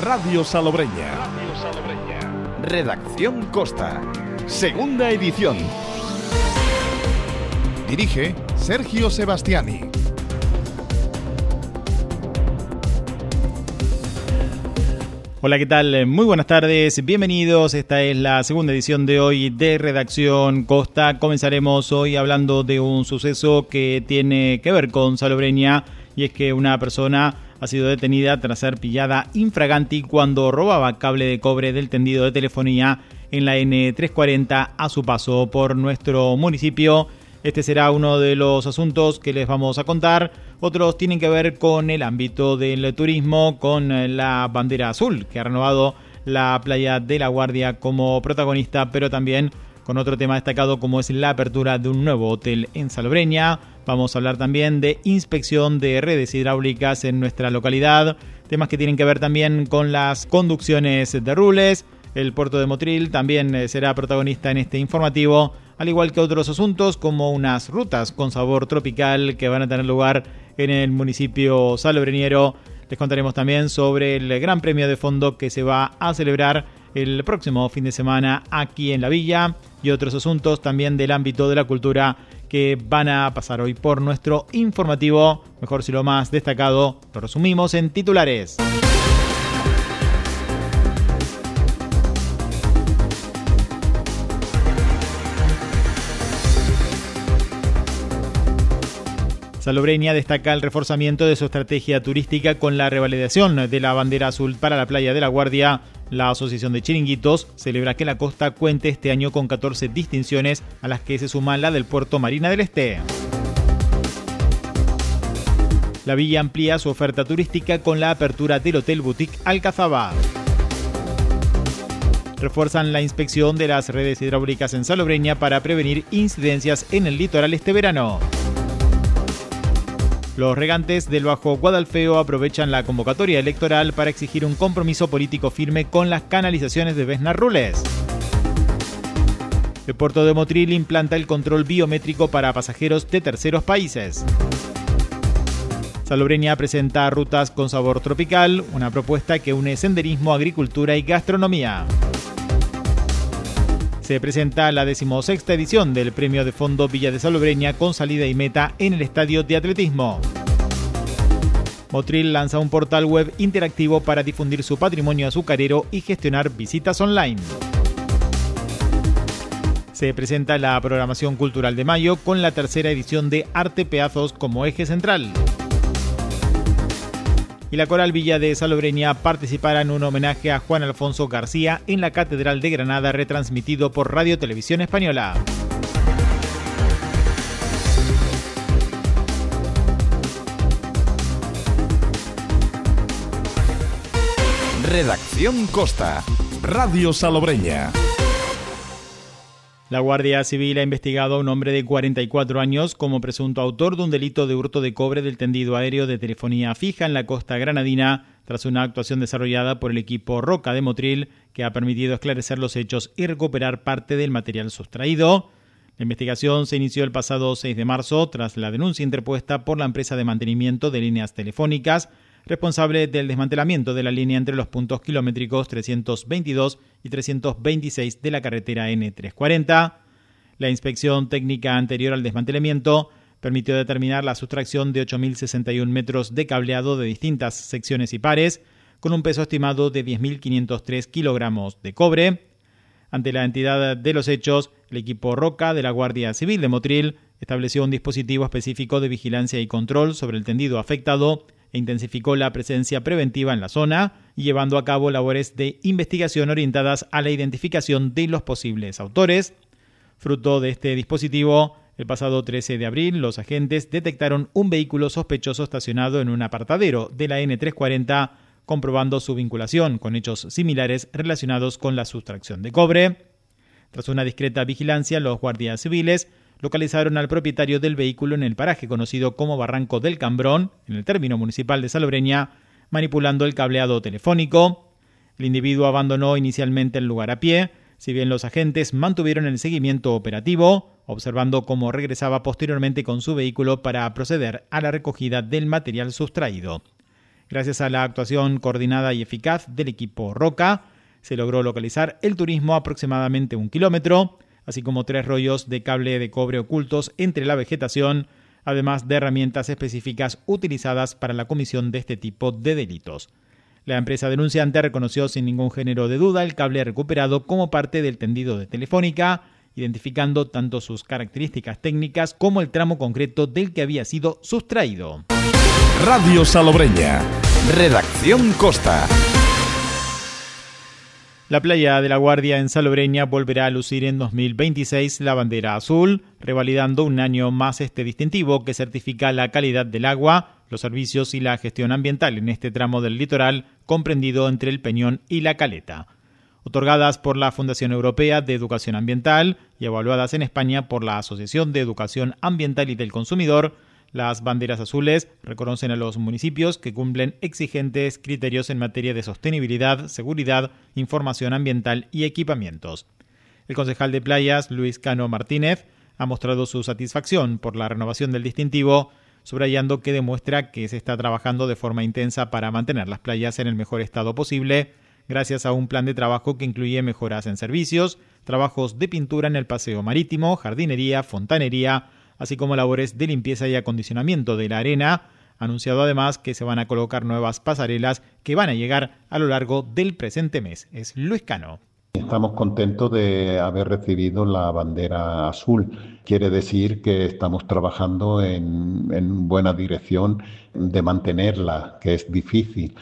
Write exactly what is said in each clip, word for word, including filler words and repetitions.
Radio Salobreña. Radio Salobreña. Redacción Costa. Segunda edición. Dirige Sergio Sebastiani. Hola, ¿qué tal? Muy buenas tardes, bienvenidos. Esta es la segunda edición de hoy de Redacción Costa. Comenzaremos hoy hablando de un suceso que tiene que ver con Salobreña, y es que una persona ha sido detenida tras ser pillada infraganti cuando robaba cable de cobre del tendido de telefonía en la ene trescientos cuarenta a su paso por nuestro municipio. Este será uno de los asuntos que les vamos a contar. Otros tienen que ver con el ámbito del turismo, con la bandera azul, que ha renovado la playa de La Guardia como protagonista, pero también con otro tema destacado como es la apertura de un nuevo hotel en Salobreña. Vamos a hablar también de inspección de redes hidráulicas en nuestra localidad, temas que tienen que ver también con las conducciones de Rules. El puerto de Motril también será protagonista en este informativo, al igual que otros asuntos como unas rutas con sabor tropical que van a tener lugar en el municipio salobreñero. Les contaremos también sobre el Gran Premio de Fondo que se va a celebrar el próximo fin de semana aquí en la villa, y otros asuntos también del ámbito de la cultura que van a pasar hoy por nuestro informativo. Mejor si lo más destacado lo resumimos en titulares. Salobreña destaca el reforzamiento de su estrategia turística con la revalidación de la bandera azul para la playa de La Guardia. La Asociación de Chiringuitos celebra que la costa cuente este año con catorce distinciones, a las que se suma la del Puerto Marina del Este. La villa amplía su oferta turística con la apertura del Hotel Boutique Alcazaba. Refuerzan la inspección de las redes hidráulicas en Salobreña para prevenir incidencias en el litoral este verano. Los regantes del Bajo Guadalfeo aprovechan la convocatoria electoral para exigir un compromiso político firme con las canalizaciones de Besnar Rules. El puerto de Motril implanta el control biométrico para pasajeros de terceros países. Salobreña presenta rutas con sabor tropical, una propuesta que une senderismo, agricultura y gastronomía. Se presenta la decimosexta edición del Premio de Fondo Villa de Salobreña con salida y meta en el estadio de atletismo. Motril lanza un portal web interactivo para difundir su patrimonio azucarero y gestionar visitas online. Se presenta la programación cultural de mayo con la tercera edición de Arte Peazos como eje central. Y la Coral Villa de Salobreña participará en un homenaje a Juan Alfonso García en la Catedral de Granada, retransmitido por Radio Televisión Española. Redacción Costa. Radio Salobreña. La Guardia Civil ha investigado a un hombre de cuarenta y cuatro años como presunto autor de un delito de hurto de cobre del tendido aéreo de telefonía fija en la costa granadina, tras una actuación desarrollada por el equipo Roca de Motril, que ha permitido esclarecer los hechos y recuperar parte del material sustraído. La investigación se inició el pasado seis de marzo tras la denuncia interpuesta por la empresa de mantenimiento de líneas telefónicas, responsable del desmantelamiento de la línea entre los puntos kilométricos trescientos veintidós y trescientos veintiséis de la carretera ene trescientos cuarenta. La inspección técnica anterior al desmantelamiento permitió determinar la sustracción de ocho mil sesenta y uno metros de cableado de distintas secciones y pares, con un peso estimado de diez mil quinientos tres kilogramos de cobre. Ante la entidad de los hechos, el equipo Roca de la Guardia Civil de Motril estableció un dispositivo específico de vigilancia y control sobre el tendido afectado e intensificó la presencia preventiva en la zona, y llevando a cabo labores de investigación orientadas a la identificación de los posibles autores. Fruto de este dispositivo, el pasado trece de abril, los agentes detectaron un vehículo sospechoso estacionado en un apartadero de la ene trescientos cuarenta, comprobando su vinculación con hechos similares relacionados con la sustracción de cobre. Tras una discreta vigilancia, los guardias civiles localizaron al propietario del vehículo en el paraje conocido como Barranco del Cambrón, en el término municipal de Salobreña, manipulando el cableado telefónico. El individuo abandonó inicialmente el lugar a pie, si bien los agentes mantuvieron el seguimiento operativo, observando cómo regresaba posteriormente con su vehículo para proceder a la recogida del material sustraído. Gracias a la actuación coordinada y eficaz del equipo Roca, se logró localizar el turismo a aproximadamente un kilómetro, así como tres rollos de cable de cobre ocultos entre la vegetación, además de herramientas específicas utilizadas para la comisión de este tipo de delitos. La empresa denunciante reconoció sin ningún género de duda el cable recuperado como parte del tendido de Telefónica, identificando tanto sus características técnicas como el tramo concreto del que había sido sustraído. Radio Salobreña. Redacción Costa. La playa de La Guardia en Salobreña volverá a lucir en dos mil veintiséis la bandera azul, revalidando un año más este distintivo que certifica la calidad del agua, los servicios y la gestión ambiental en este tramo del litoral comprendido entre el Peñón y la Caleta. Otorgadas por la Fundación Europea de Educación Ambiental y evaluadas en España por la Asociación de Educación Ambiental y del Consumidor, las banderas azules reconocen a los municipios que cumplen exigentes criterios en materia de sostenibilidad, seguridad, información ambiental y equipamientos. El concejal de Playas, Luis Cano Martínez, ha mostrado su satisfacción por la renovación del distintivo, subrayando que demuestra que se está trabajando de forma intensa para mantener las playas en el mejor estado posible, gracias a un plan de trabajo que incluye mejoras en servicios, trabajos de pintura en el paseo marítimo, jardinería, fontanería, así como labores de limpieza y acondicionamiento de la arena. Ha anunciado además que se van a colocar nuevas pasarelas que van a llegar a lo largo del presente mes. Es Luis Cano. Estamos contentos de haber recibido la bandera azul. Quiere decir que estamos trabajando en, en buena dirección de mantenerla, que es difícil,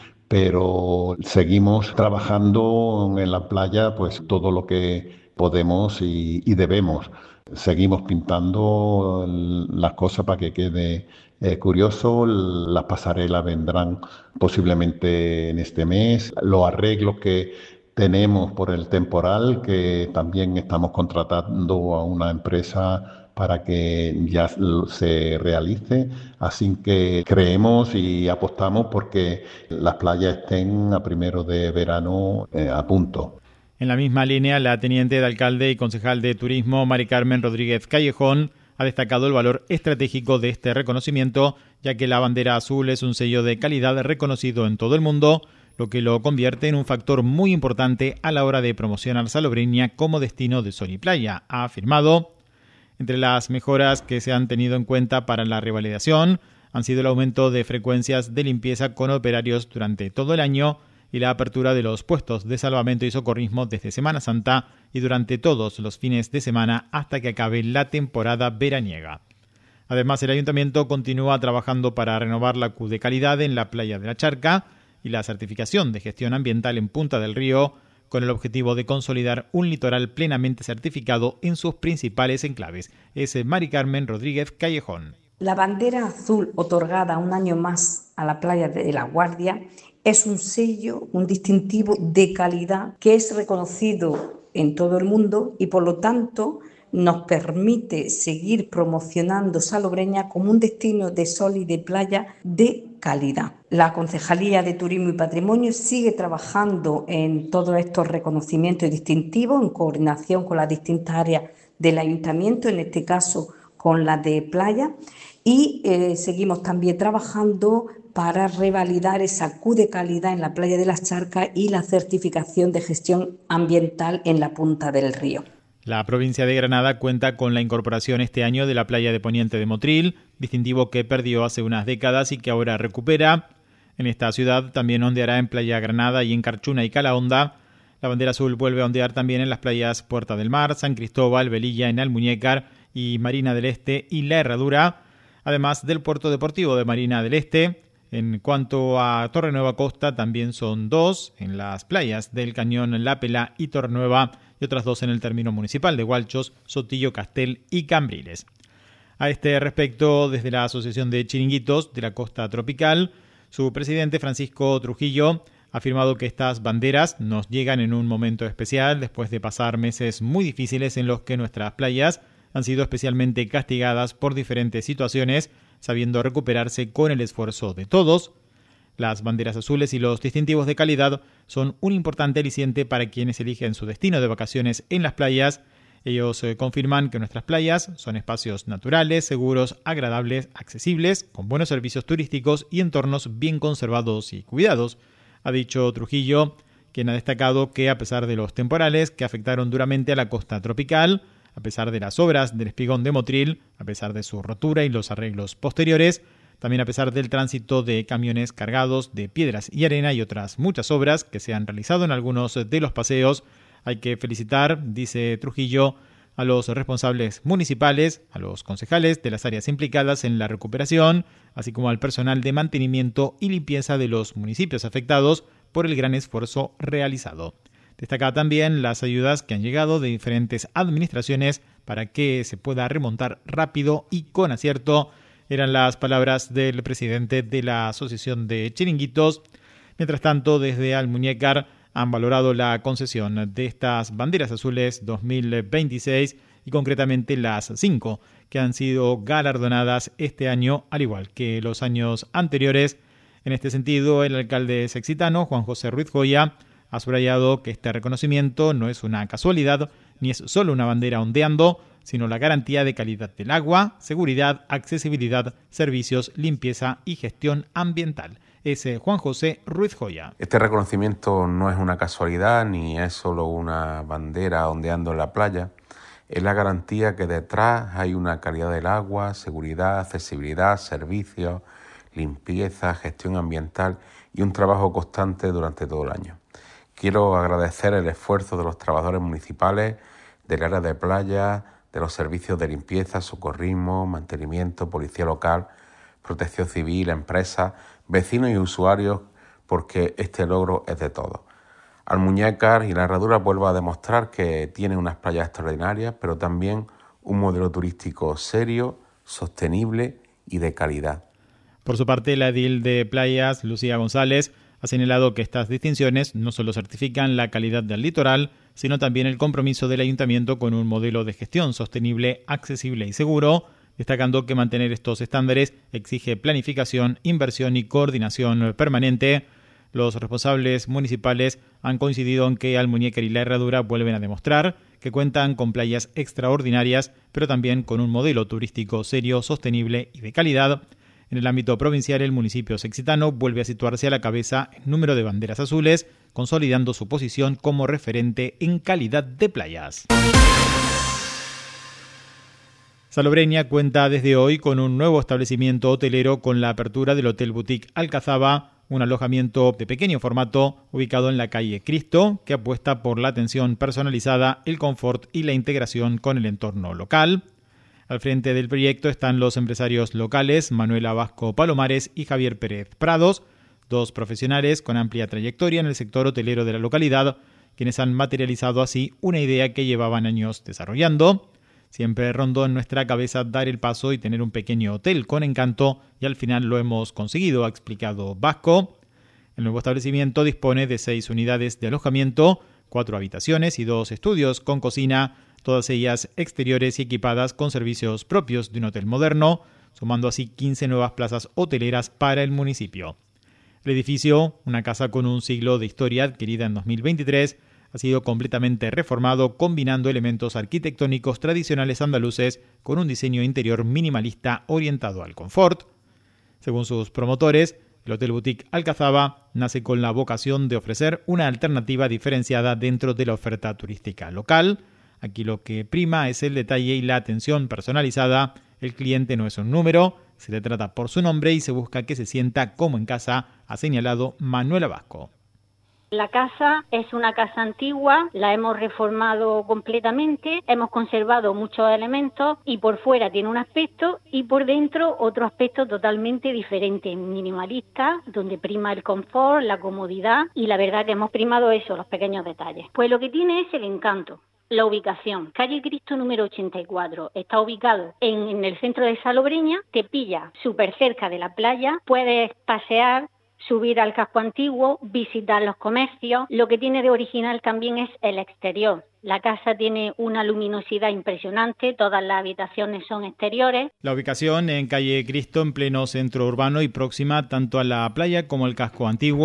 pero seguimos trabajando en la playa pues todo lo que podemos y, y debemos. Seguimos pintando las cosas para que quede eh, curioso. Las pasarelas vendrán posiblemente en este mes. Los arreglos que tenemos por el temporal, que también estamos contratando a una empresa para que ya se realice. Así que creemos y apostamos porque las playas estén a primero de verano eh, a punto. En la misma línea, la teniente de alcalde y concejal de turismo, Mari Carmen Rodríguez Callejón, ha destacado el valor estratégico de este reconocimiento, ya que la bandera azul es un sello de calidad reconocido en todo el mundo, lo que lo convierte en un factor muy importante a la hora de promocionar Salobreña como destino de sol y playa, ha afirmado. Entre las mejoras que se han tenido en cuenta para la revalidación han sido el aumento de frecuencias de limpieza con operarios durante todo el año, y la apertura de los puestos de salvamento y socorrismo desde Semana Santa y durante todos los fines de semana hasta que acabe la temporada veraniega. Además, el Ayuntamiento continúa trabajando para renovar la Q de calidad en la playa de la Charca y la certificación de gestión ambiental en Punta del Río, con el objetivo de consolidar un litoral plenamente certificado en sus principales enclaves. Es Mari Carmen Rodríguez Callejón. La bandera azul otorgada un año más a la playa de La Guardia es un sello, un distintivo de calidad que es reconocido en todo el mundo y por lo tanto nos permite seguir promocionando Salobreña como un destino de sol y de playa de calidad. La Concejalía de Turismo y Patrimonio sigue trabajando en todos estos reconocimientos distintivos en coordinación con las distintas áreas del Ayuntamiento, en este caso con la de playa, y eh, seguimos también trabajando para revalidar esa Q de calidad en la playa de las Charcas y la certificación de gestión ambiental en la Punta del Río. La provincia de Granada cuenta con la incorporación este año de la playa de Poniente de Motril, distintivo que perdió hace unas décadas y que ahora recupera. En esta ciudad también ondeará en Playa Granada y en Carchuna y Calahonda. La bandera azul vuelve a ondear también en las playas Puerta del Mar, San Cristóbal, Velilla, en Almuñécar y Marina del Este y La Herradura, además del puerto deportivo de Marina del Este. En cuanto a Torrenueva Costa, también son dos en las playas del Cañón La Pela y Torrenueva y otras dos en el término municipal de Gualchos, Sotillo, Castel y Cambriles. A este respecto, desde la Asociación de Chiringuitos de la Costa Tropical, su presidente Francisco Trujillo ha afirmado que estas banderas nos llegan en un momento especial después de pasar meses muy difíciles en los que nuestras playas han sido especialmente castigadas por diferentes situaciones, sabiendo recuperarse con el esfuerzo de todos. Las banderas azules y los distintivos de calidad son un importante aliciente para quienes eligen su destino de vacaciones en las playas Ellos eh, confirman que nuestras playas son espacios naturales, seguros, agradables, accesibles, con buenos servicios turísticos y entornos bien conservados y cuidados. Ha dicho Trujillo, quien ha destacado que a pesar de los temporales que afectaron duramente a la costa tropical, a pesar de las obras del espigón de Motril, a pesar de su rotura y los arreglos posteriores, también a pesar del tránsito de camiones cargados de piedras y arena y otras muchas obras que se han realizado en algunos de los paseos, hay que felicitar, dice Trujillo, a los responsables municipales, a los concejales de las áreas implicadas en la recuperación, así como al personal de mantenimiento y limpieza de los municipios afectados por el gran esfuerzo realizado. Destaca también las ayudas que han llegado de diferentes administraciones para que se pueda remontar rápido y con acierto. Eran las palabras del presidente de la Asociación de Chiringuitos. Mientras tanto, desde Almuñécar han valorado la concesión de estas banderas azules dos mil veintiséis y concretamente las cinco que han sido galardonadas este año, al igual que los años anteriores. En este sentido, el alcalde sexitano, Juan José Ruiz Joya, ha subrayado que este reconocimiento no es una casualidad ni es solo una bandera ondeando, sino la garantía de calidad del agua, seguridad, accesibilidad, servicios, limpieza y gestión ambiental. Es Juan José Ruiz Joya. Este reconocimiento no es una casualidad ni es solo una bandera ondeando en la playa. Es la garantía que detrás hay una calidad del agua, seguridad, accesibilidad, servicios, limpieza, gestión ambiental y un trabajo constante durante todo el año. Quiero agradecer el esfuerzo de los trabajadores municipales, del área de playa, de los servicios de limpieza, socorrismo, mantenimiento, policía local, protección civil, empresas, vecinos y usuarios, porque este logro es de todos. Almuñécar y La Herradura vuelve a demostrar que tiene unas playas extraordinarias, pero también un modelo turístico serio, sostenible y de calidad. Por su parte, la edil de Playas, Lucía González, ha señalado que estas distinciones no solo certifican la calidad del litoral, sino también el compromiso del ayuntamiento con un modelo de gestión sostenible, accesible y seguro, destacando que mantener estos estándares exige planificación, inversión y coordinación permanente. Los responsables municipales han coincidido en que Almuñécar y La Herradura vuelven a demostrar que cuentan con playas extraordinarias, pero también con un modelo turístico serio, sostenible y de calidad. En el ámbito provincial, el municipio sexitano vuelve a situarse a la cabeza en número de banderas azules, consolidando su posición como referente en calidad de playas. Salobreña cuenta desde hoy con un nuevo establecimiento hotelero con la apertura del Hotel Boutique Alcazaba, un alojamiento de pequeño formato ubicado en la calle Cristo, que apuesta por la atención personalizada, el confort y la integración con el entorno local. Al frente del proyecto están los empresarios locales Manuela Vasco Palomares y Javier Pérez Prados, dos profesionales con amplia trayectoria en el sector hotelero de la localidad, quienes han materializado así una idea que llevaban años desarrollando. Siempre rondó en nuestra cabeza dar el paso y tener un pequeño hotel con encanto, y al final lo hemos conseguido, ha explicado Vasco. El nuevo establecimiento dispone de seis unidades de alojamiento, cuatro habitaciones y dos estudios con cocina, todas ellas exteriores y equipadas con servicios propios de un hotel moderno, sumando así quince nuevas plazas hoteleras para el municipio. El edificio, una casa con un siglo de historia adquirida en dos mil veintitrés, ha sido completamente reformado combinando elementos arquitectónicos tradicionales andaluces con un diseño interior minimalista orientado al confort. Según sus promotores, el Hotel Boutique Alcazaba nace con la vocación de ofrecer una alternativa diferenciada dentro de la oferta turística local. Aquí lo que prima es el detalle y la atención personalizada. El cliente no es un número, se le trata por su nombre y se busca que se sienta como en casa, ha señalado Manuela Vasco. La casa es una casa antigua, la hemos reformado completamente, hemos conservado muchos elementos y por fuera tiene un aspecto y por dentro otro aspecto totalmente diferente, minimalista, donde prima el confort, la comodidad y la verdad que hemos primado eso, los pequeños detalles. Pues lo que tiene es el encanto. La ubicación, calle Cristo número ochenta y cuatro, está ubicado en, en el centro de Salobreña, te pilla súper cerca de la playa, puedes pasear, subir al casco antiguo, visitar los comercios. Lo que tiene de original también es el exterior. La casa tiene una luminosidad impresionante, todas las habitaciones son exteriores. La ubicación en calle Cristo, en pleno centro urbano y próxima tanto a la playa como al casco antiguo.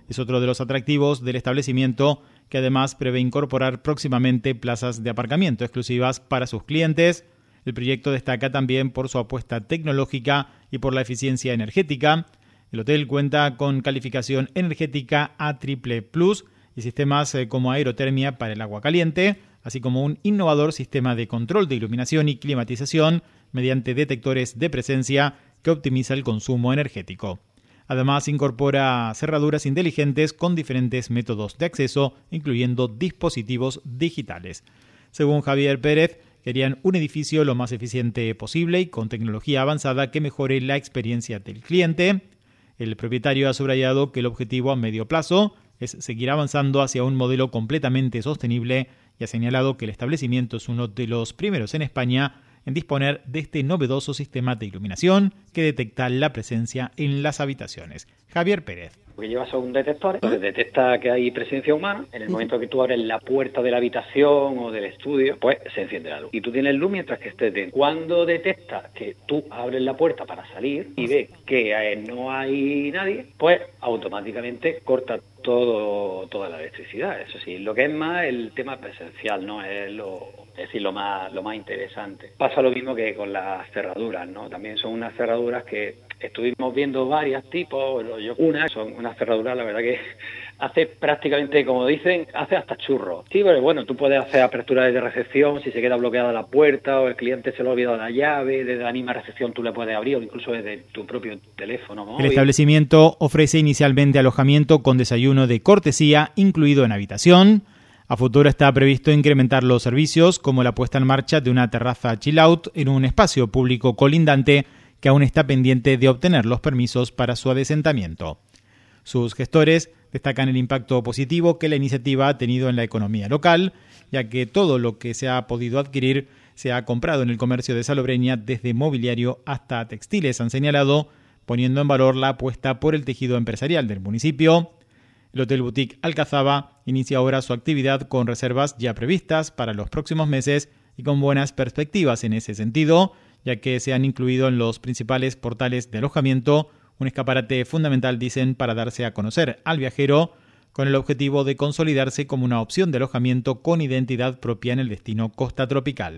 es otro de los atractivos del establecimiento, que además prevé incorporar próximamente plazas de aparcamiento exclusivas para sus clientes. El proyecto destaca también por su apuesta tecnológica y por la eficiencia energética. El hotel cuenta con calificación energética A triple plus y sistemas como aerotermia para el agua caliente, así como un innovador sistema de control de iluminación y climatización mediante detectores de presencia que optimiza el consumo energético. Además, incorpora cerraduras inteligentes con diferentes métodos de acceso, incluyendo dispositivos digitales. Según Javier Pérez, querían un edificio lo más eficiente posible y con tecnología avanzada que mejore la experiencia del cliente. El propietario ha subrayado que el objetivo a medio plazo es seguir avanzando hacia un modelo completamente sostenible y ha señalado que el establecimiento es uno de los primeros en España en disponer de este novedoso sistema de iluminación que detecta la presencia en las habitaciones. Javier Pérez. Lo que lleva son un detector, entonces detecta que hay presencia humana. En el momento que tú abres la puerta de la habitación o del estudio, pues se enciende la luz. Y tú tienes luz mientras que estés dentro. Cuando detecta que tú abres la puerta para salir y ve que eh, no hay nadie, pues automáticamente corta todo toda la electricidad. Eso sí, lo que es más el tema presencial, ¿no? Es lo, es decir, lo más lo más interesante. Pasa lo mismo que con las cerraduras, ¿no? También son unas cerraduras que estuvimos viendo varios tipos. Una son unas cerraduras, la verdad que hace prácticamente, como dicen, hace hasta churros. Sí, pero bueno, tú puedes hacer apertura de recepción si se queda bloqueada la puerta o el cliente se le ha olvidado la llave, desde la misma recepción tú le puedes abrir o incluso desde tu propio teléfono móvil. El establecimiento ofrece inicialmente alojamiento con desayuno de cortesía incluido en habitación. A futuro está previsto incrementar los servicios como la puesta en marcha de una terraza chill out en un espacio público colindante que aún está pendiente de obtener los permisos para su adesentamiento. Sus gestores destacan el impacto positivo que la iniciativa ha tenido en la economía local, ya que todo lo que se ha podido adquirir se ha comprado en el comercio de Salobreña, desde mobiliario hasta textiles, han señalado, poniendo en valor la apuesta por el tejido empresarial del municipio. El Hotel Boutique Alcazaba inicia ahora su actividad con reservas ya previstas para los próximos meses y con buenas perspectivas en ese sentido, ya que se han incluido en los principales portales de alojamiento, un escaparate fundamental, dicen, para darse a conocer al viajero, con el objetivo de consolidarse como una opción de alojamiento con identidad propia en el destino Costa Tropical.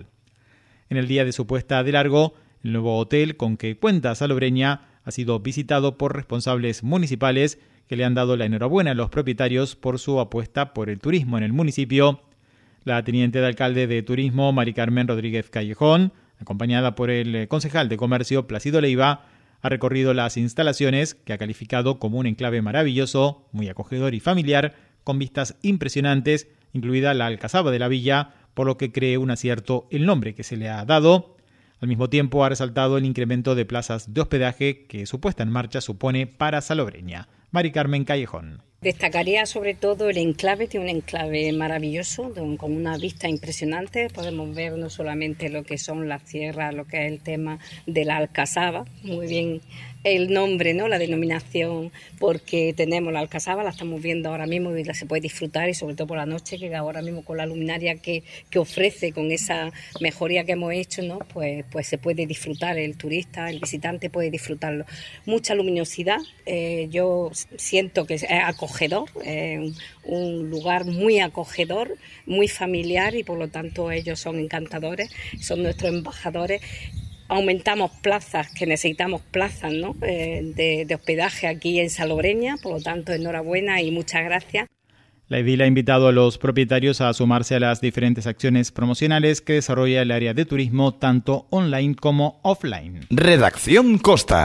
En el día de su puesta de largo, el nuevo hotel con que cuenta Salobreña ha sido visitado por responsables municipales que le han dado la enhorabuena a los propietarios por su apuesta por el turismo en el municipio. La teniente de alcalde de Turismo, Mari Carmen Rodríguez Callejón, acompañada por el concejal de Comercio, Plácido Leiva, ha recorrido las instalaciones, que ha calificado como un enclave maravilloso, muy acogedor y familiar, con vistas impresionantes, incluida la alcazaba de la villa, por lo que cree un acierto el nombre que se le ha dado. Al mismo tiempo ha resaltado el incremento de plazas de hospedaje que su puesta en marcha supone para Salobreña. Mari Carmen Callejón. Destacaría sobre todo el enclave, tiene un enclave maravilloso, con una vista impresionante. Podemos ver no solamente lo que son las sierras, lo que es el tema de la alcazaba, muy bien el nombre, ¿no? La denominación, porque tenemos la alcazaba, la estamos viendo ahora mismo y la se puede disfrutar, y sobre todo por la noche, que ahora mismo con la luminaria que, que ofrece, con esa mejoría que hemos hecho, ¿no? Pues, pues se puede disfrutar, el turista, el visitante puede disfrutarlo. Mucha luminosidad, eh, yo siento que es acogedor, eh, un lugar muy acogedor, muy familiar, y por lo tanto ellos son encantadores, son nuestros embajadores. Aumentamos plazas, que necesitamos plazas, ¿no? eh, de, de hospedaje aquí en Salobreña, por lo tanto enhorabuena y muchas gracias. La edil ha invitado a los propietarios a sumarse a las diferentes acciones promocionales que desarrolla el área de turismo, tanto online como offline. Redacción Costa.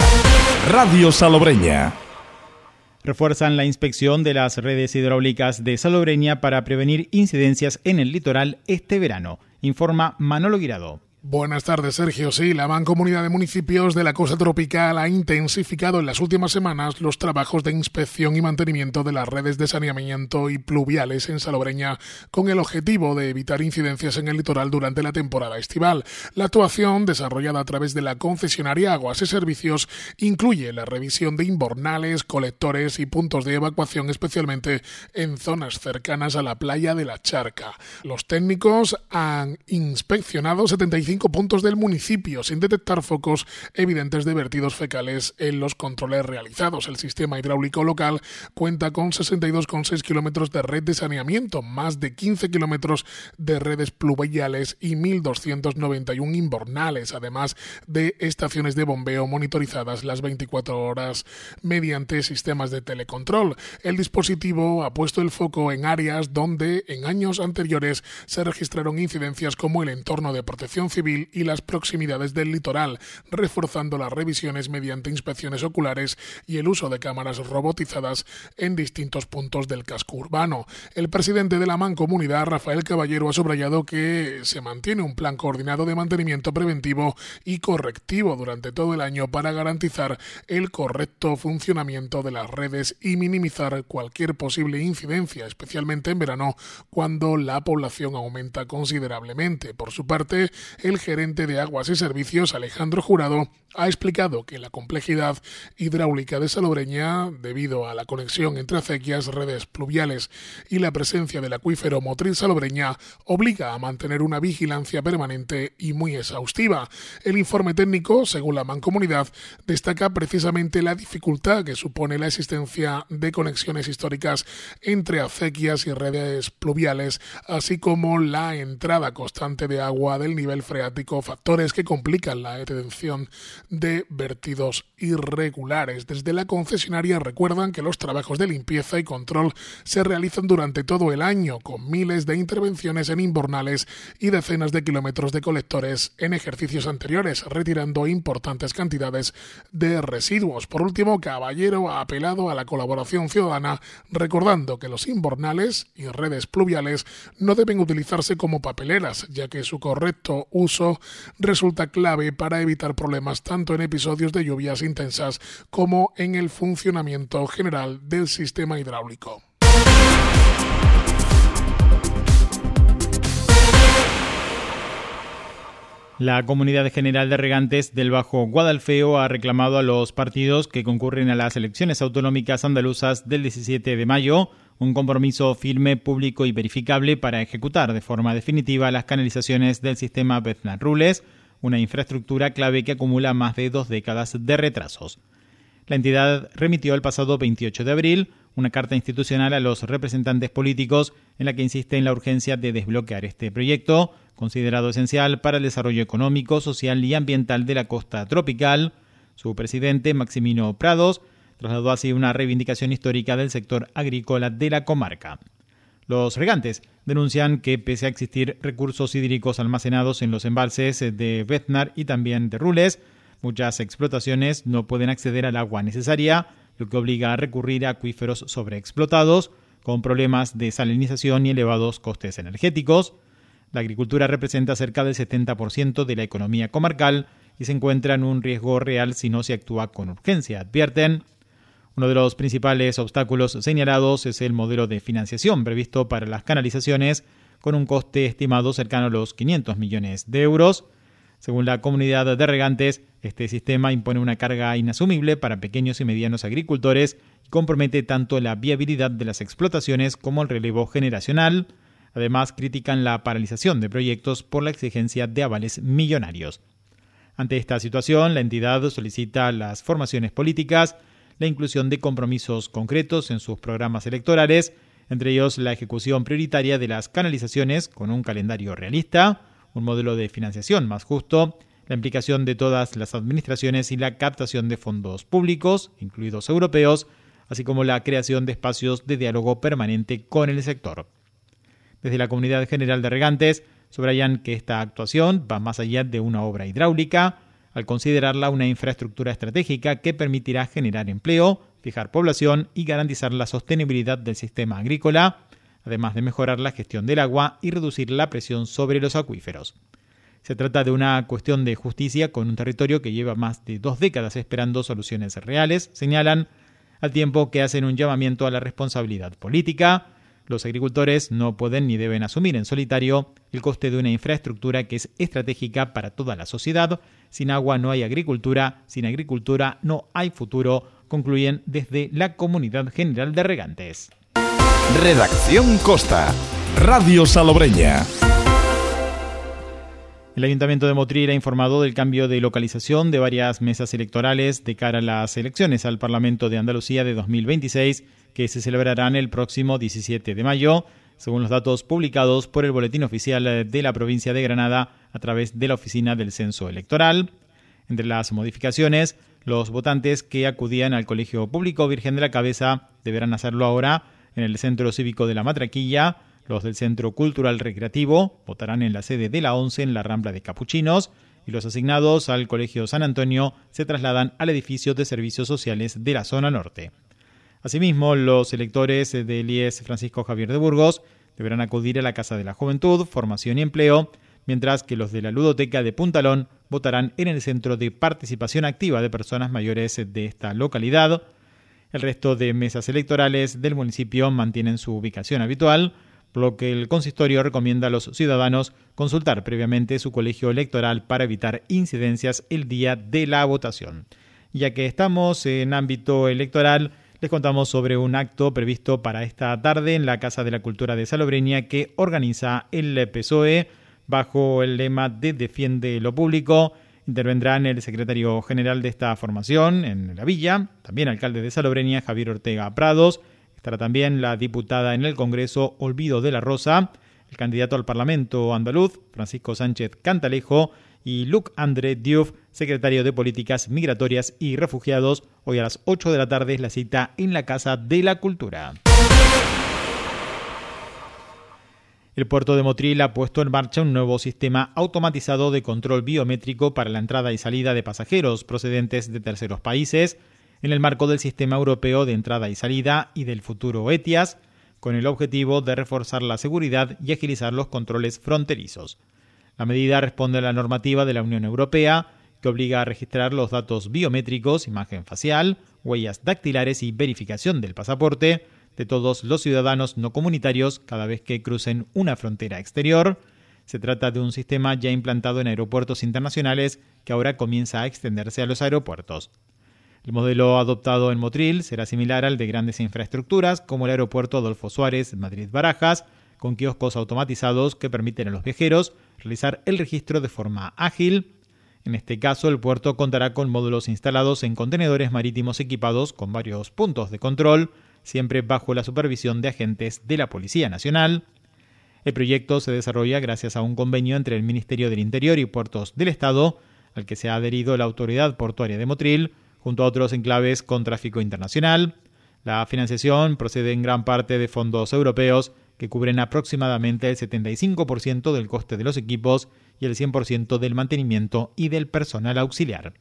Radio Salobreña. Refuerzan la inspección de las redes hidráulicas de Salobreña para prevenir incidencias en el litoral este verano, informa Manolo Guirado. Buenas tardes, Sergio. Sí, la Mancomunidad de Municipios de la Costa Tropical ha intensificado en las últimas semanas los trabajos de inspección y mantenimiento de las redes de saneamiento y pluviales en Salobreña, con el objetivo de evitar incidencias en el litoral durante la temporada estival. La actuación, desarrollada a través de la concesionaria Aguas y Servicios, incluye la revisión de inbornales, colectores y puntos de evacuación, especialmente en zonas cercanas a la playa de la Charca. Los técnicos han inspeccionado setenta y cinco veinticinco puntos del municipio, sin detectar focos evidentes de vertidos fecales en los controles realizados. El sistema hidráulico local cuenta con sesenta y dos coma seis kilómetros de red de saneamiento, más de quince kilómetros de redes pluviales y mil doscientos noventa y uno invernales, además de estaciones de bombeo monitorizadas las veinticuatro horas mediante sistemas de telecontrol. El dispositivo ha puesto el foco en áreas donde en años anteriores se registraron incidencias como el entorno de protección civil y las proximidades del litoral, reforzando las revisiones mediante inspecciones oculares y el uso de cámaras robotizadas en distintos puntos del casco urbano. El presidente de la Mancomunidad, Rafael Caballero, ha subrayado que se mantiene un plan coordinado de mantenimiento preventivo y correctivo durante todo el año para garantizar el correcto funcionamiento de las redes y minimizar cualquier posible incidencia, especialmente en verano, cuando la población aumenta considerablemente. Por su parte, el gerente de Aguas y Servicios, Alejandro Jurado, ha explicado que la complejidad hidráulica de Salobreña, debido a la conexión entre acequias, redes pluviales y la presencia del acuífero Motril Salobreña, obliga a mantener una vigilancia permanente y muy exhaustiva. El informe técnico, según la Mancomunidad, destaca precisamente la dificultad que supone la existencia de conexiones históricas entre acequias y redes pluviales, así como la entrada constante de agua del nivel freático, factores que complican la detención de vertidos irregulares. Desde la concesionaria recuerdan que los trabajos de limpieza y control se realizan durante todo el año, con miles de intervenciones en invernales y decenas de kilómetros de colectores en ejercicios anteriores, retirando importantes cantidades de residuos. Por último, Caballero ha apelado a la colaboración ciudadana, recordando que los invernales y redes pluviales no deben utilizarse como papeleras, ya que su correcto uso resulta clave para evitar problemas tanto en episodios de lluvias intensas como en el funcionamiento general del sistema hidráulico. La Comunidad General de Regantes del Bajo Guadalfeo ha reclamado a los partidos que concurren a las elecciones autonómicas andaluzas del diecisiete de mayo un compromiso firme, público y verificable para ejecutar de forma definitiva las canalizaciones del sistema Beznar-Rules, una infraestructura clave que acumula más de dos décadas de retrasos. La entidad remitió el pasado veintiocho de abril una carta institucional a los representantes políticos en la que insiste en la urgencia de desbloquear este proyecto, considerado esencial para el desarrollo económico, social y ambiental de la costa tropical. Su presidente, Maximino Prados, trasladó así una reivindicación histórica del sector agrícola de la comarca. Los regantes denuncian que, pese a existir recursos hídricos almacenados en los embalses de Beznar y también de Rules, muchas explotaciones no pueden acceder al agua necesaria, lo que obliga a recurrir a acuíferos sobreexplotados, con problemas de salinización y elevados costes energéticos. La agricultura representa cerca del setenta por ciento de la economía comarcal y se encuentra en un riesgo real si no se actúa con urgencia, advierten. Uno de los principales obstáculos señalados es el modelo de financiación previsto para las canalizaciones, con un coste estimado cercano a los quinientos millones de euros. Según la Comunidad de Regantes, este sistema impone una carga inasumible para pequeños y medianos agricultores y compromete tanto la viabilidad de las explotaciones como el relevo generacional. Además, critican la paralización de proyectos por la exigencia de avales millonarios. Ante esta situación, la entidad solicita a las formaciones políticas la inclusión de compromisos concretos en sus programas electorales, entre ellos la ejecución prioritaria de las canalizaciones con un calendario realista, un modelo de financiación más justo, la implicación de todas las administraciones y la captación de fondos públicos, incluidos europeos, así como la creación de espacios de diálogo permanente con el sector. Desde la Comunidad General de Regantes subrayan que esta actuación va más allá de una obra hidráulica, al considerarla una infraestructura estratégica que permitirá generar empleo, fijar población y garantizar la sostenibilidad del sistema agrícola, además de mejorar la gestión del agua y reducir la presión sobre los acuíferos. Se trata de una cuestión de justicia con un territorio que lleva más de dos décadas esperando soluciones reales, señalan, al tiempo que hacen un llamamiento a la responsabilidad política. Los agricultores no pueden ni deben asumir en solitario el coste de una infraestructura que es estratégica para toda la sociedad. Sin agua no hay agricultura, sin agricultura no hay futuro, concluyen desde la Comunidad General de Regantes. Redacción Costa, Radio Salobreña. El Ayuntamiento de Motril ha informado del cambio de localización de varias mesas electorales de cara a las elecciones al Parlamento de Andalucía de dos mil veintiséis, que se celebrarán el próximo diecisiete de mayo, según los datos publicados por el Boletín Oficial de la provincia de Granada a través de la Oficina del Censo Electoral. Entre las modificaciones, los votantes que acudían al Colegio Público Virgen de la Cabeza deberán hacerlo ahora en el Centro Cívico de la Matraquilla. Los del Centro Cultural Recreativo votarán en la sede de la ONCE en la Rambla de Capuchinos, y los asignados al Colegio San Antonio se trasladan al edificio de servicios sociales de la zona norte. Asimismo, los electores del I E S Francisco Javier de Burgos deberán acudir a la Casa de la Juventud, Formación y Empleo, mientras que los de la Ludoteca de Puntalón votarán en el Centro de Participación Activa de Personas Mayores de esta localidad. El resto de mesas electorales del municipio mantienen su ubicación habitual, por lo que el consistorio recomienda a los ciudadanos consultar previamente su colegio electoral para evitar incidencias el día de la votación. Ya que estamos en ámbito electoral, les contamos sobre un acto previsto para esta tarde en la Casa de la Cultura de Salobreña que organiza el P S O E bajo el lema de Defiende lo Público. Intervendrán el secretario general de esta formación en la villa, también alcalde de Salobreña, Javier Ortega Prados. Estará también la diputada en el Congreso, Olvido de la Rosa, el candidato al Parlamento andaluz, Francisco Sánchez Cantalejo, y Luc André Diouf, secretario de Políticas Migratorias y Refugiados. Hoy a las ocho de la tarde es la cita en la Casa de la Cultura. El puerto de Motril ha puesto en marcha un nuevo sistema automatizado de control biométrico para la entrada y salida de pasajeros procedentes de terceros países, en el marco del Sistema Europeo de Entrada y Salida y del futuro ETIAS, con el objetivo de reforzar la seguridad y agilizar los controles fronterizos. La medida responde a la normativa de la Unión Europea, que obliga a registrar los datos biométricos, imagen facial, huellas dactilares y verificación del pasaporte de todos los ciudadanos no comunitarios cada vez que crucen una frontera exterior. Se trata de un sistema ya implantado en aeropuertos internacionales que ahora comienza a extenderse a los aeropuertos. El modelo adoptado en Motril será similar al de grandes infraestructuras como el aeropuerto Adolfo Suárez Madrid-Barajas, con kioscos automatizados que permiten a los viajeros realizar el registro de forma ágil. En este caso, el puerto contará con módulos instalados en contenedores marítimos equipados con varios puntos de control, siempre bajo la supervisión de agentes de la Policía Nacional. El proyecto se desarrolla gracias a un convenio entre el Ministerio del Interior y Puertos del Estado, al que se ha adherido la Autoridad Portuaria de Motril, junto a otros enclaves con tráfico internacional. La financiación procede en gran parte de fondos europeos que cubren aproximadamente el setenta y cinco por ciento del coste de los equipos y el cien por ciento del mantenimiento y del personal auxiliar.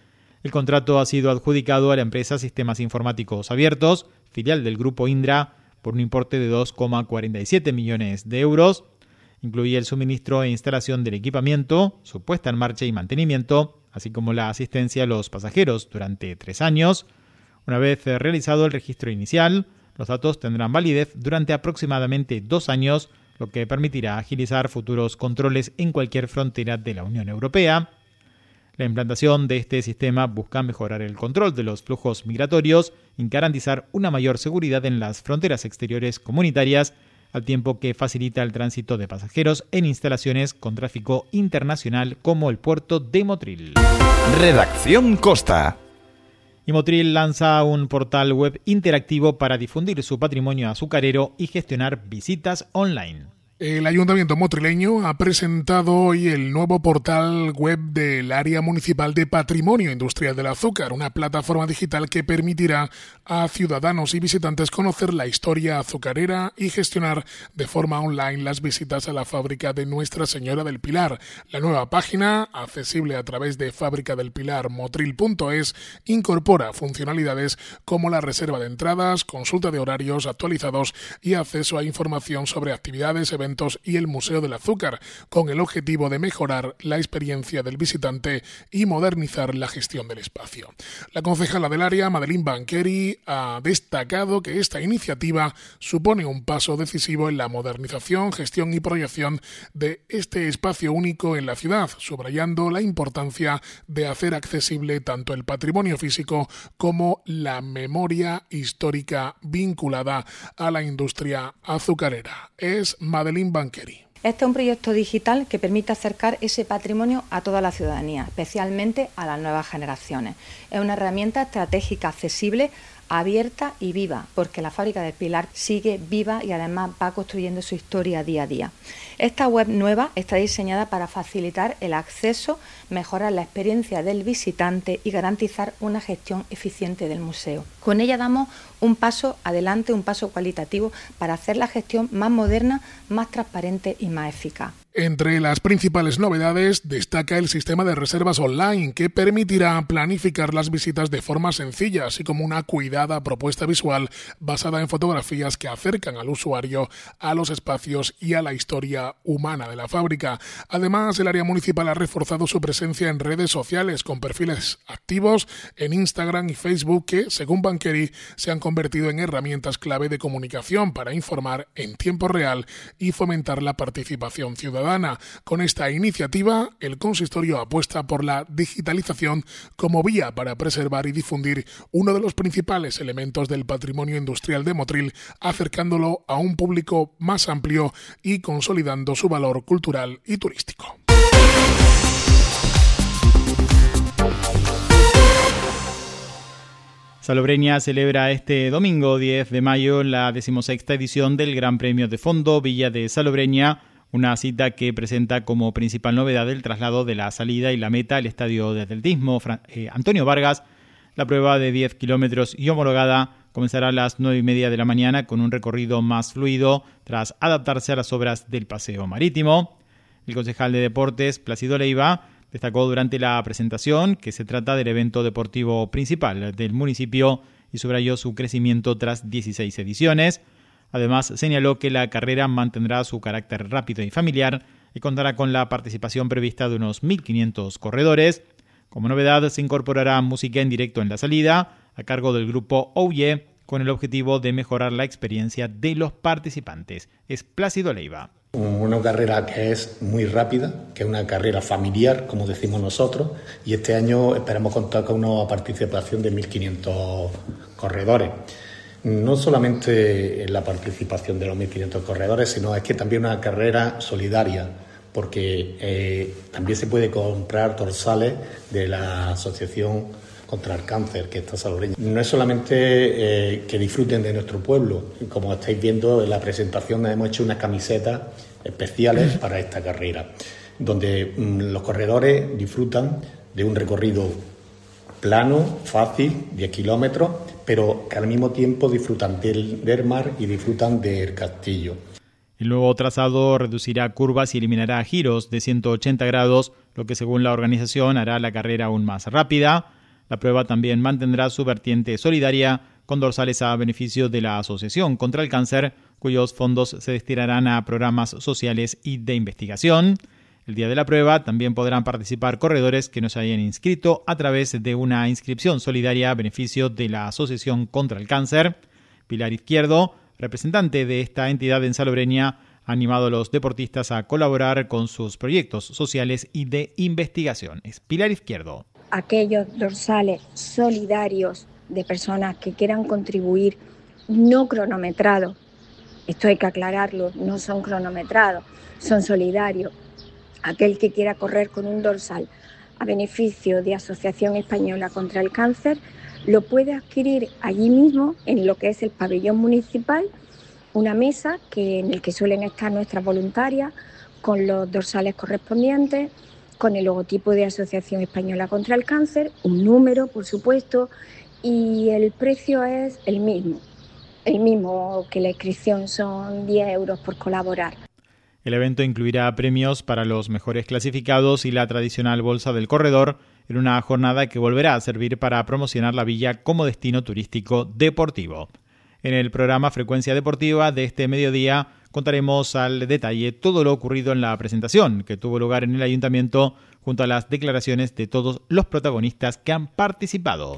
El contrato ha sido adjudicado a la empresa Sistemas Informáticos Abiertos, filial del Grupo Indra, por un importe de dos coma cuarenta y siete millones de euros. Incluye el suministro e instalación del equipamiento, su puesta en marcha y mantenimiento, así como la asistencia a los pasajeros durante tres años. Una vez realizado el registro inicial, los datos tendrán validez durante aproximadamente dos años, lo que permitirá agilizar futuros controles en cualquier frontera de la Unión Europea. La implantación de este sistema busca mejorar el control de los flujos migratorios y garantizar una mayor seguridad en las fronteras exteriores comunitarias, al tiempo que facilita el tránsito de pasajeros en instalaciones con tráfico internacional como el puerto de Motril. Redacción Costa. Y Motril lanza un portal web interactivo para difundir su patrimonio azucarero y gestionar visitas online. El Ayuntamiento motrileño ha presentado hoy el nuevo portal web del Área Municipal de Patrimonio Industrial del Azúcar, una plataforma digital que permitirá a ciudadanos y visitantes conocer la historia azucarera y gestionar de forma online las visitas a la fábrica de Nuestra Señora del Pilar. La nueva página, accesible a través de fábrica del pilar motril punto es, incorpora funcionalidades como la reserva de entradas, consulta de horarios actualizados y acceso a información sobre actividades, eventos y el Museo del Azúcar, con el objetivo de mejorar la experiencia del visitante y modernizar la gestión del espacio. La concejala del área, Madeleine Banqueri, ha destacado que esta iniciativa supone un paso decisivo en la modernización, gestión y proyección de este espacio único en la ciudad, subrayando la importancia de hacer accesible tanto el patrimonio físico como la memoria histórica vinculada a la industria azucarera. Es Madeleine Banqueri. Este es un proyecto digital que permite acercar ese patrimonio a toda la ciudadanía, especialmente a las nuevas generaciones. Es una herramienta estratégica accesible, abierta y viva, porque la fábrica del Pilar sigue viva y además va construyendo su historia día a día. Esta web nueva está diseñada para facilitar el acceso, mejorar la experiencia del visitante y garantizar una gestión eficiente del museo. Con ella damos un paso adelante, un paso cualitativo para hacer la gestión más moderna, más transparente y más eficaz. Entre las principales novedades destaca el sistema de reservas online que permitirá planificar las visitas de forma sencilla, así como una cuidada propuesta visual basada en fotografías que acercan al usuario a los espacios y a la historia humana de la fábrica. Además, el área municipal ha reforzado su presencia en redes sociales con perfiles activos en Instagram y Facebook que, según Banqueri, se han convertido en herramientas clave de comunicación para informar en tiempo real y fomentar la participación ciudadana. Con esta iniciativa, el consistorio apuesta por la digitalización como vía para preservar y difundir uno de los principales elementos del patrimonio industrial de Motril, acercándolo a un público más amplio y consolidando su valor cultural y turístico. Salobreña celebra este domingo diez de mayo la decimosexta edición del Gran Premio de Fondo Villa de Salobreña, una cita que presenta como principal novedad el traslado de la salida y la meta al estadio de atletismo Fra- eh, Antonio Vargas. La prueba de diez kilómetros y homologada comenzará a las nueve y media de la mañana con un recorrido más fluido tras adaptarse a las obras del paseo marítimo. El concejal de Deportes, Plácido Leiva, destacó durante la presentación que se trata del evento deportivo principal del municipio y subrayó su crecimiento tras dieciséis ediciones. Además, señaló que la carrera mantendrá su carácter rápido y familiar y contará con la participación prevista de unos mil quinientos corredores. Como novedad, se incorporará música en directo en la salida, a cargo del grupo Ouye, con el objetivo de mejorar la experiencia de los participantes. Es Plácido Leiva. Una carrera que es muy rápida, que es una carrera familiar, como decimos nosotros, y este año esperamos contar con una participación de mil quinientos corredores. No solamente en la participación de los mil quinientos corredores, sino es que también una carrera solidaria, porque eh, también se puede comprar dorsales de la Asociación contra el Cáncer, que está salobreña. No es solamente eh, que disfruten de nuestro pueblo, como estáis viendo en la presentación hemos hecho unas camisetas especiales para esta carrera, donde mmm, los corredores disfrutan de un recorrido plano, fácil, diez kilómetros, pero que al mismo tiempo disfrutan del, del mar y disfrutan del castillo. El nuevo trazado reducirá curvas y eliminará giros de ciento ochenta grados, lo que según la organización hará la carrera aún más rápida. La prueba también mantendrá su vertiente solidaria con dorsales a beneficio de la Asociación contra el Cáncer, cuyos fondos se destinarán a programas sociales y de investigación. El día de la prueba también podrán participar corredores que no se hayan inscrito a través de una inscripción solidaria a beneficio de la Asociación contra el Cáncer. Pilar Izquierdo, representante de esta entidad en Salobreña, ha animado a los deportistas a colaborar con sus proyectos sociales y de investigación. Es Pilar Izquierdo. Aquellos dorsales solidarios de personas que quieran contribuir, no cronometrados, esto hay que aclararlo, no son cronometrados, son solidarios. Aquel que quiera correr con un dorsal a beneficio de Asociación Española contra el Cáncer lo puede adquirir allí mismo en lo que es el pabellón municipal, una mesa que, en el que suelen estar nuestras voluntarias con los dorsales correspondientes, con el logotipo de Asociación Española contra el Cáncer, un número, por supuesto, y el precio es el mismo, el mismo que la inscripción, son diez euros por colaborar. El evento incluirá premios para los mejores clasificados y la tradicional bolsa del corredor en una jornada que volverá a servir para promocionar la villa como destino turístico deportivo. En el programa Frecuencia Deportiva de este mediodía contaremos al detalle todo lo ocurrido en la presentación que tuvo lugar en el ayuntamiento junto a las declaraciones de todos los protagonistas que han participado.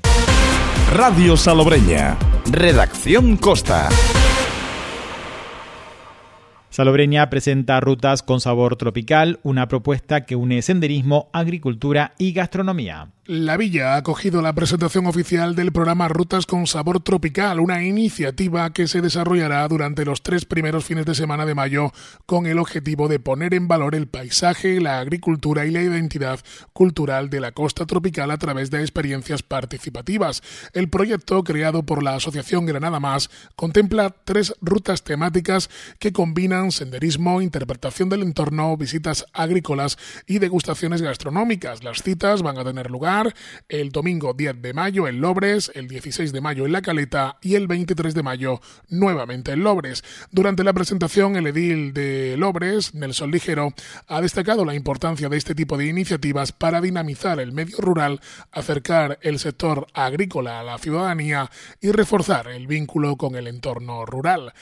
Radio Salobreña. Redacción Costa. Salobreña presenta Rutas con Sabor Tropical, una propuesta que une senderismo, agricultura y gastronomía. La Villa ha acogido la presentación oficial del programa Rutas con Sabor Tropical, una iniciativa que se desarrollará durante los tres primeros fines de semana de mayo con el objetivo de poner en valor el paisaje, la agricultura y la identidad cultural de la costa tropical a través de experiencias participativas. El proyecto, creado por la Asociación Granada Más, contempla tres rutas temáticas que combinan senderismo, interpretación del entorno, visitas agrícolas y degustaciones gastronómicas. Las citas van a tener lugar el domingo diez de mayo en Lobres, el dieciséis de mayo en La Caleta y el veintitrés de mayo nuevamente en Lobres. Durante la presentación, el edil de Lobres, Nelson Ligero, ha destacado la importancia de este tipo de iniciativas para dinamizar el medio rural, acercar el sector agrícola a la ciudadanía y reforzar el vínculo con el entorno rural.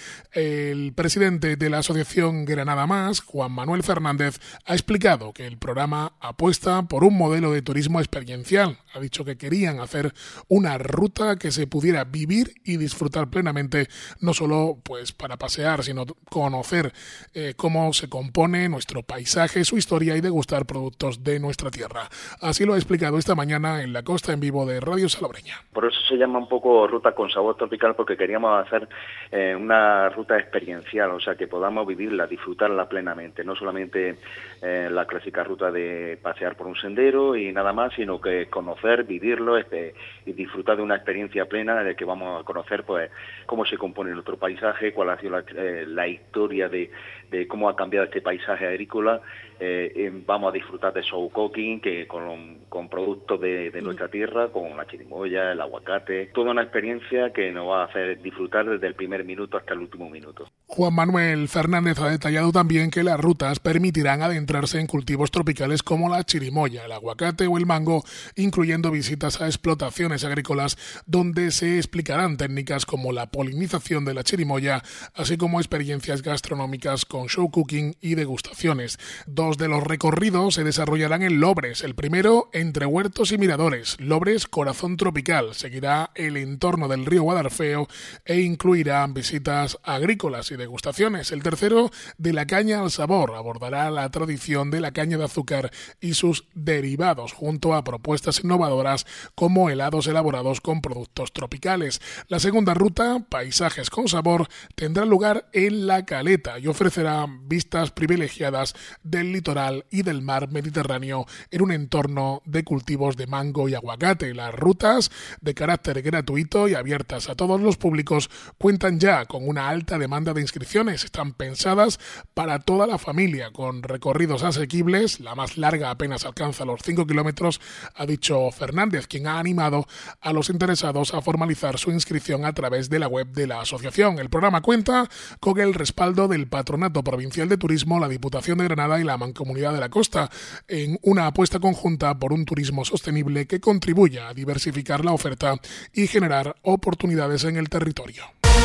El presidente de la Asociación Granada Más, Juan Manuel Fernández, ha explicado que el programa apuesta por un modelo de turismo experiencial. Ha dicho que querían hacer una ruta que se pudiera vivir y disfrutar plenamente, no solo pues para pasear, sino conocer eh, cómo se compone nuestro paisaje, su historia y degustar productos de nuestra tierra. Así lo ha explicado esta mañana en La Costa en Vivo de Radio Salobreña. Por eso se llama un poco Ruta con Sabor Tropical, porque queríamos hacer eh, una ruta experiencial, o sea, que podamos vivirla, disfrutarla plenamente, no solamente eh, la clásica ruta de pasear por un sendero y nada más, sino que conocer, vivirlo este, y disfrutar de una experiencia plena de que vamos a conocer pues cómo se compone nuestro paisaje, cuál ha sido la, eh, la historia de, de cómo ha cambiado este paisaje agrícola. Eh, eh, vamos a disfrutar de show cooking, que con, con productos de, de nuestra tierra, con la chirimoya, el aguacate, toda una experiencia que nos va a hacer disfrutar desde el primer minuto hasta el último minuto. Juan Manuel Fernández ha detallado también que las rutas permitirán adentrarse en cultivos tropicales como la chirimoya, el aguacate o el mango, incluyendo visitas a explotaciones agrícolas donde se explicarán técnicas como la polinización de la chirimoya, así como experiencias gastronómicas con show cooking y degustaciones. Dos de los recorridos se desarrollarán en Lobres, el primero entre huertos y miradores, Lobres Corazón Tropical, seguirá el entorno del río Guadarfeo e incluirá visitas agrícolas y degustaciones. El tercero, de la caña al sabor, abordará la tradición de la caña de azúcar y sus derivados, junto a propuestas innovadoras como helados elaborados con productos tropicales. La segunda ruta, Paisajes con Sabor, tendrá lugar en La Caleta y ofrecerá vistas privilegiadas del litoral y del mar Mediterráneo en un entorno de cultivos de mango y aguacate. Las rutas, de carácter gratuito y abiertas a todos los públicos, cuentan ya con una alta demanda de inscripciones. Están pensadas para toda la familia, con recorridos asequibles. La más larga apenas alcanza los cinco kilómetros, ha dicho Fernández, quien ha animado a los interesados a formalizar su inscripción a través de la web de la asociación. El programa cuenta con el respaldo del Patronato Provincial de Turismo, la Diputación de Granada y la Mancomunidad de la Costa, en una apuesta conjunta por un turismo sostenible que contribuya a diversificar la oferta y generar oportunidades en el territorio.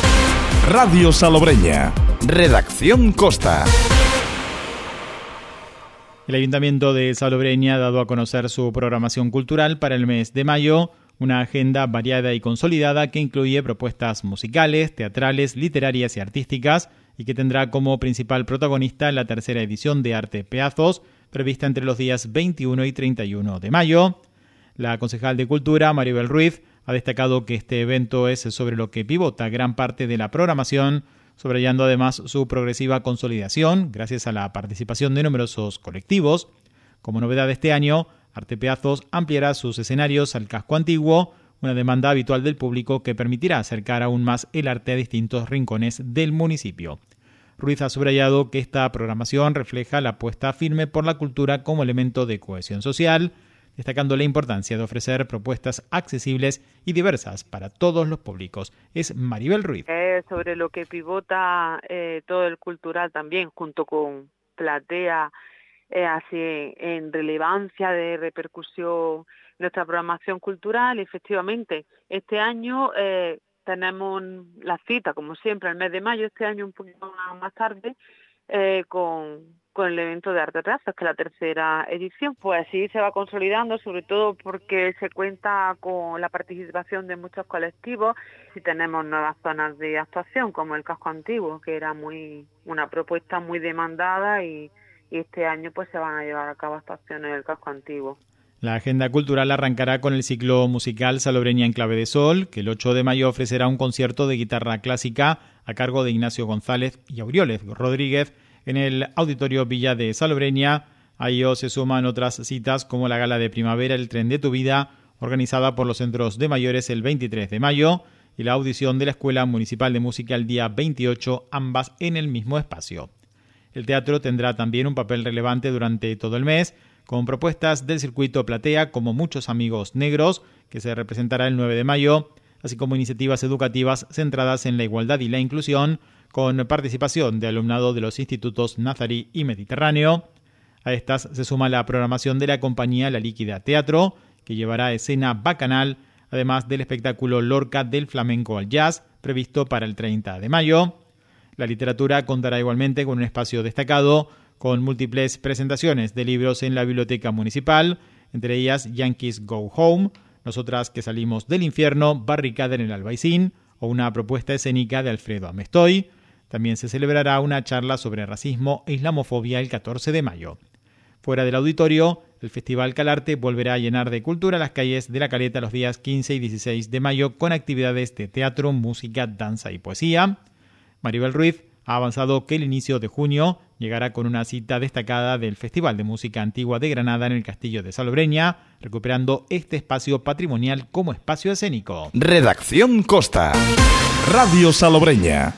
Radio Salobreña, Redacción Costa. El Ayuntamiento de Salobreña ha dado a conocer su programación cultural para el mes de mayo, una agenda variada y consolidada que incluye propuestas musicales, teatrales, literarias y artísticas, y que tendrá como principal protagonista la tercera edición de Arte Peazos, prevista entre los días veintiuno y treinta y uno de mayo. La concejal de Cultura, Maribel Ruiz, ha destacado que este evento es sobre lo que pivota gran parte de la programación, subrayando además su progresiva consolidación gracias a la participación de numerosos colectivos. Como novedad de este año, Arte Peazos ampliará sus escenarios al casco antiguo, una demanda habitual del público que permitirá acercar aún más el arte a distintos rincones del municipio. Ruiz ha subrayado que esta programación refleja la apuesta firme por la cultura como elemento de cohesión social, destacando la importancia de ofrecer propuestas accesibles y diversas para todos los públicos. Es Maribel Ruiz. Es sobre lo que pivota eh, todo el cultural también, junto con Platea, eh, así en relevancia de repercusión nuestra programación cultural. Efectivamente, este año eh, tenemos la cita, como siempre, el mes de mayo, este año un poquito más tarde, eh, con, con el evento de Arte Plazas, que es la tercera edición. Pues así se va consolidando, sobre todo porque se cuenta con la participación de muchos colectivos y tenemos nuevas zonas de actuación, como el Casco Antiguo, que era muy una propuesta muy demandada y, y este año pues se van a llevar a cabo actuaciones en el Casco Antiguo. La agenda cultural arrancará con el ciclo musical Salobreña en Clave de Sol, que el ocho de mayo ofrecerá un concierto de guitarra clásica a cargo de Ignacio González y Aureoles Rodríguez en el Auditorio Villa de Salobreña. A ello se suman otras citas como la gala de primavera El Tren de tu Vida, organizada por los centros de mayores el veintitrés de mayo, y la audición de la Escuela Municipal de Música el día veintiocho, ambas en el mismo espacio. El teatro tendrá también un papel relevante durante todo el mes, con propuestas del circuito Platea como Muchos Amigos Negros, que se representará el nueve de mayo, así como iniciativas educativas centradas en la igualdad y la inclusión, con participación de alumnado de los institutos Nazarí y Mediterráneo. A estas se suma la programación de la compañía La Líquida Teatro, que llevará a escena Bacanal, además del espectáculo Lorca del flamenco al jazz, previsto para el treinta de mayo. La literatura contará igualmente con un espacio destacado, con múltiples presentaciones de libros en la biblioteca municipal, entre ellas Yankees Go Home, Nosotras que salimos del infierno, Barricada en el Albaicín, o una propuesta escénica de Alfredo Amestoy. También se celebrará una charla sobre racismo e islamofobia el catorce de mayo. Fuera del auditorio, el Festival Calarte volverá a llenar de cultura las calles de La Caleta los días quince y dieciséis de mayo con actividades de teatro, música, danza y poesía. Maribel Ruiz ha avanzado que el inicio de junio llegará con una cita destacada del Festival de Música Antigua de Granada en el Castillo de Salobreña, recuperando este espacio patrimonial como espacio escénico. Redacción Costa. Radio Salobreña.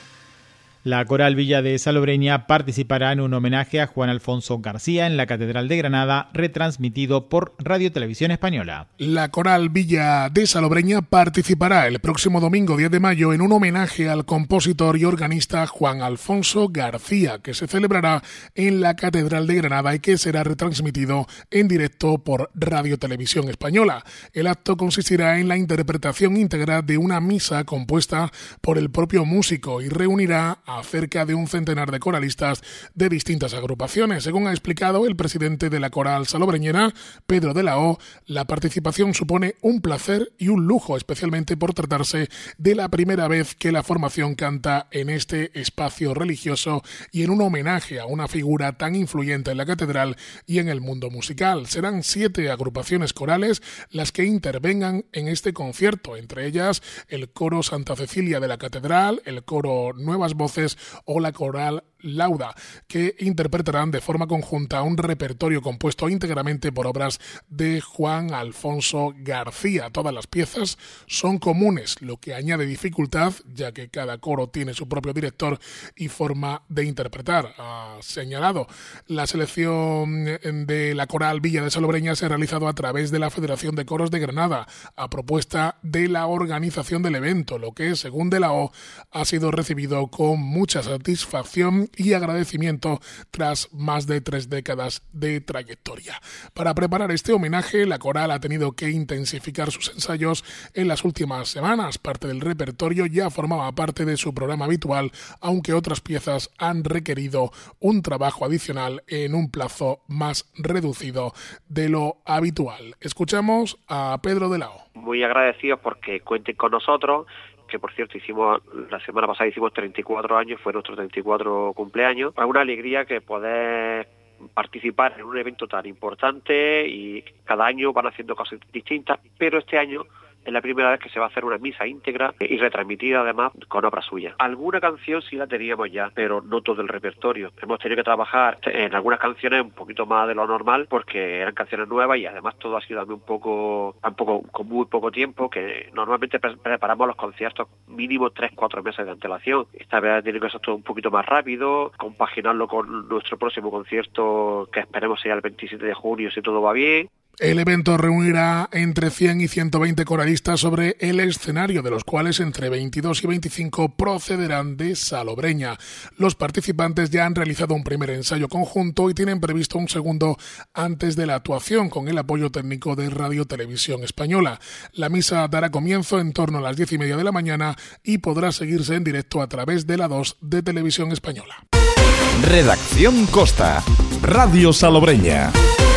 La Coral Villa de Salobreña participará en un homenaje a Juan Alfonso García en la Catedral de Granada, retransmitido por Radio Televisión Española. La Coral Villa de Salobreña participará el próximo domingo diez de mayo en un homenaje al compositor y organista Juan Alfonso García, que se celebrará en la Catedral de Granada y que será retransmitido en directo por Radio Televisión Española. El acto consistirá en la interpretación íntegra de una misa compuesta por el propio músico y reunirá a cerca de un centenar de coralistas de distintas agrupaciones. Según ha explicado el presidente de la Coral Salobreñera, Pedro de la O, la participación supone un placer y un lujo, especialmente por tratarse de la primera vez que la formación canta en este espacio religioso y en un homenaje a una figura tan influyente en la catedral y en el mundo musical. Serán siete agrupaciones corales las que intervengan en este concierto, entre ellas el Coro Santa Cecilia de la Catedral, el Coro Nuevas Voces o la Coral Lauda, que interpretarán de forma conjunta un repertorio compuesto íntegramente por obras de Juan Alfonso García. Todas las piezas son comunes, lo que añade dificultad, ya que cada coro tiene su propio director y forma de interpretar. Ha señalado, la selección de la Coral Villa de Salobreña se ha realizado a través de la Federación de Coros de Granada, a propuesta de la organización del evento, lo que, según de la O, ha sido recibido con mucha satisfacción y agradecimiento tras más de tres décadas de trayectoria. Para preparar este homenaje, la coral ha tenido que intensificar sus ensayos en las últimas semanas. Parte del repertorio ya formaba parte de su programa habitual, aunque otras piezas han requerido un trabajo adicional en un plazo más reducido de lo habitual. Escuchamos a Pedro de la O. Muy agradecidos porque cuenten con nosotros, que por cierto hicimos la semana pasada hicimos treinta y cuatro años, fue nuestro treinta y cuatro cumpleaños. Es una alegría que poder participar en un evento tan importante y cada año van haciendo cosas distintas, pero este año es la primera vez que se va a hacer una misa íntegra y retransmitida además con obra suya. Alguna canción sí la teníamos ya, pero no todo el repertorio. Hemos tenido que trabajar en algunas canciones un poquito más de lo normal porque eran canciones nuevas y además todo ha sido también un poco, un poco con muy poco tiempo, que normalmente pre- preparamos los conciertos mínimo tres, cuatro meses de antelación. Esta vez tiene que ser todo un poquito más rápido, compaginarlo con nuestro próximo concierto que esperemos sea el veintisiete de junio si todo va bien. El evento reunirá entre cien y ciento veinte coralistas sobre el escenario, de los cuales entre veintidós y veinticinco procederán de Salobreña. Los participantes ya han realizado un primer ensayo conjunto y tienen previsto un segundo antes de la actuación, con el apoyo técnico de Radio Televisión Española. La misa dará comienzo en torno a las diez y media de la mañana y podrá seguirse en directo a través de la dos de Televisión Española. Redacción Costa, Radio Salobreña.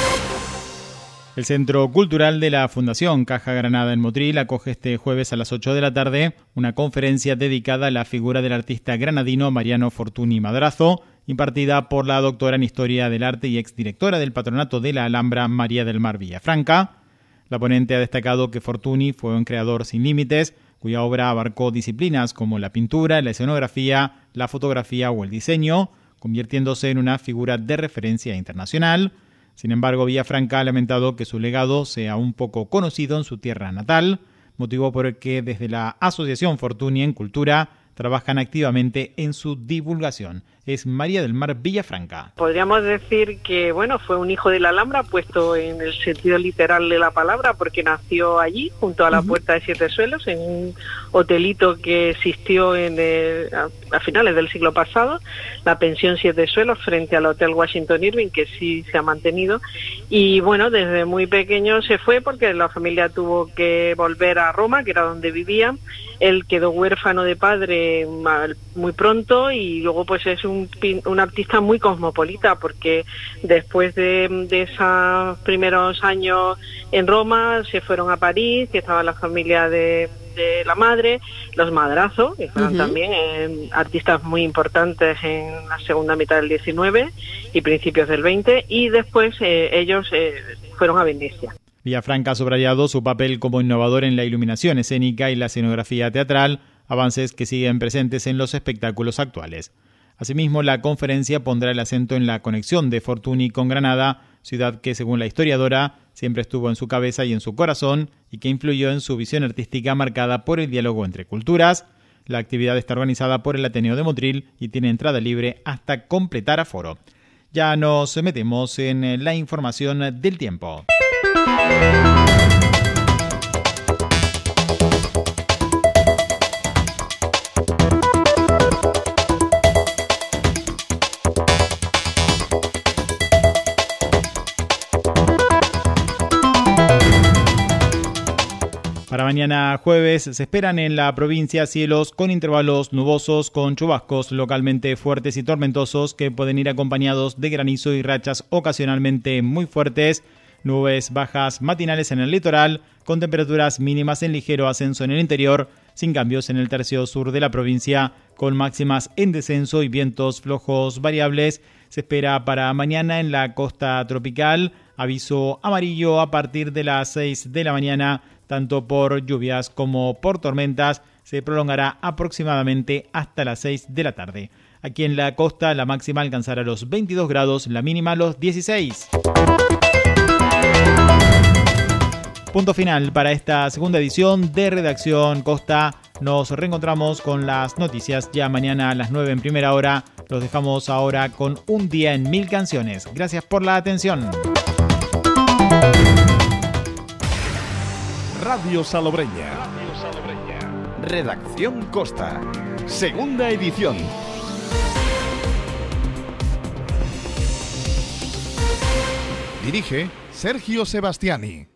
El Centro Cultural de la Fundación Caja Granada en Motril acoge este jueves a las ocho de la tarde una conferencia dedicada a la figura del artista granadino Mariano Fortuny Madrazo, impartida por la doctora en Historia del Arte y exdirectora del Patronato de la Alhambra, María del Mar Villafranca. La ponente ha destacado que Fortuny fue un creador sin límites, cuya obra abarcó disciplinas como la pintura, la escenografía, la fotografía o el diseño, convirtiéndose en una figura de referencia internacional. Sin embargo, Villafranca ha lamentado que su legado sea un poco conocido en su tierra natal, motivo por el que desde la Asociación Fortuny en Cultura trabajan activamente en su divulgación. Es María del Mar Villafranca. Podríamos decir que bueno, fue un hijo de la Alhambra, puesto en el sentido literal de la palabra, porque nació allí, junto a la uh-huh. Puerta de Siete Suelos, en un hotelito que existió en el, a, a finales del siglo pasado, la pensión Siete Suelos, frente al Hotel Washington Irving, que sí se ha mantenido. Y bueno, desde muy pequeño se fue porque la familia tuvo que volver a Roma, que era donde vivían. Él quedó huérfano de padre muy pronto y luego pues es un, un artista muy cosmopolita, porque después de, de esos primeros años en Roma se fueron a París, que estaba la familia de, de la madre, los Madrazo, que fueron uh-huh. también eh, artistas muy importantes en la segunda mitad del diecinueve y principios del veinte, y después eh, ellos eh, fueron a Venecia. Villafranca ha subrayado su papel como innovador en la iluminación escénica y la escenografía teatral, avances que siguen presentes en los espectáculos actuales. Asimismo, la conferencia pondrá el acento en la conexión de Fortuny con Granada, ciudad que, según la historiadora, siempre estuvo en su cabeza y en su corazón y que influyó en su visión artística marcada por el diálogo entre culturas. La actividad está organizada por el Ateneo de Motril y tiene entrada libre hasta completar aforo. Ya nos metemos en la información del tiempo. Para mañana jueves se esperan en la provincia cielos con intervalos nubosos con chubascos localmente fuertes y tormentosos que pueden ir acompañados de granizo y rachas ocasionalmente muy fuertes. Nubes bajas matinales en el litoral, con temperaturas mínimas en ligero ascenso en el interior, sin cambios en el tercio sur de la provincia, con máximas en descenso y vientos flojos variables. Se espera para mañana en la costa tropical, aviso amarillo a partir de las seis de la mañana, tanto por lluvias como por tormentas. Se prolongará aproximadamente hasta las seis de la tarde. Aquí en la costa la máxima alcanzará los veintidós grados, la mínima los dieciséis. Punto final para esta segunda edición de Redacción Costa. Nos reencontramos con las noticias ya mañana a las nueve en primera hora. Los dejamos ahora con Un día en mil canciones. Gracias por la atención. Radio Salobreña. Radio Salobreña. Redacción Costa. Segunda edición. Dirige Sergio Sebastiani.